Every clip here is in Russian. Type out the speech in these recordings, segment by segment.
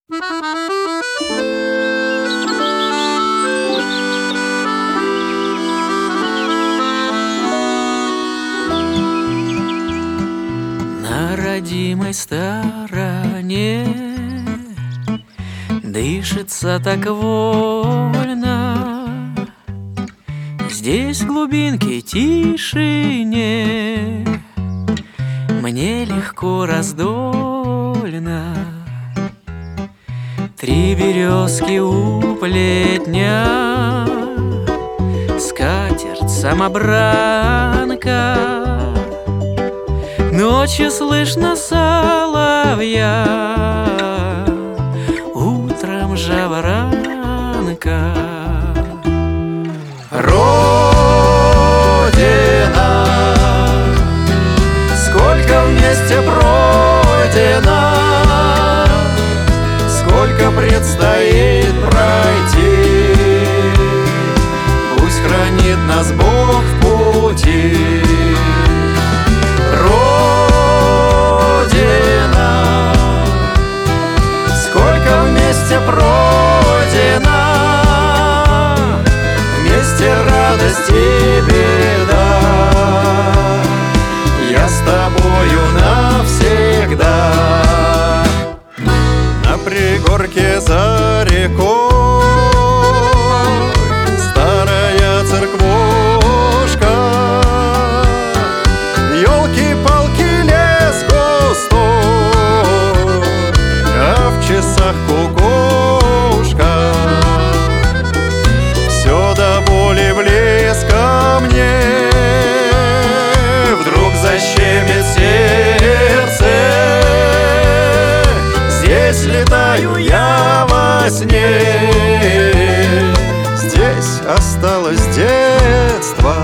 На родимой стороне дышится так вольно, здесь в глубинке тишине мне легко раздольно. Три березки у плетня, скатерть самобранка, ночью слышно соловья, утром жаворонка. Родина, сколько вместе пройдено, сколько предстоит пройти. Пусть хранит нас Бог в пути. Родина, сколько вместе пройдено, вместе радость и беда. Я с тобою навсегда. На пригорке за рекой старая церквушка, елки-палки, лес густой, а в часах кукушка. Все до боли близко мне, вдруг защемит сердце. Здесь летаю я во сне, здесь осталось детство.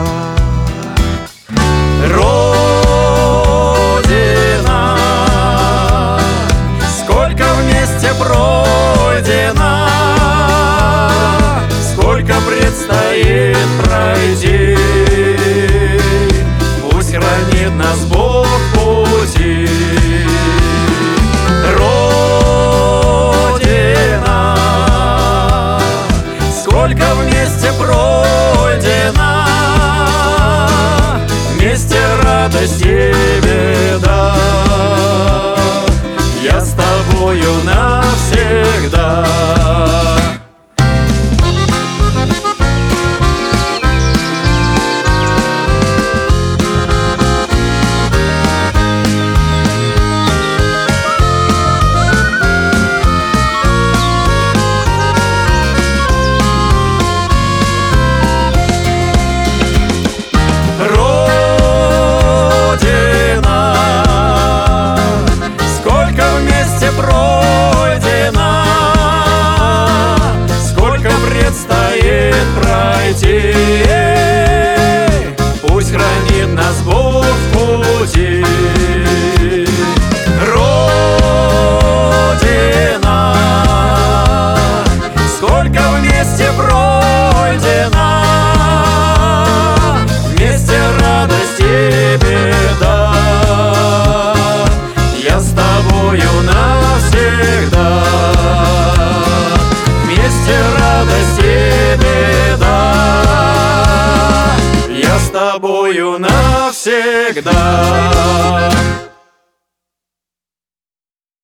Родина, сколько вместе пройдено, сколько предстоит пройти. Пусть хранит нас Бог в пути. Родина, сколько вместе пройдено, вместе радость и беда. Я с тобою навсегда. Пусть хранит нас Бог в пути. Родина, сколько вместе пройдено, вместе радость и беда. Я с тобою навсегда, вместе радость и беда. Я с тобою навсегда.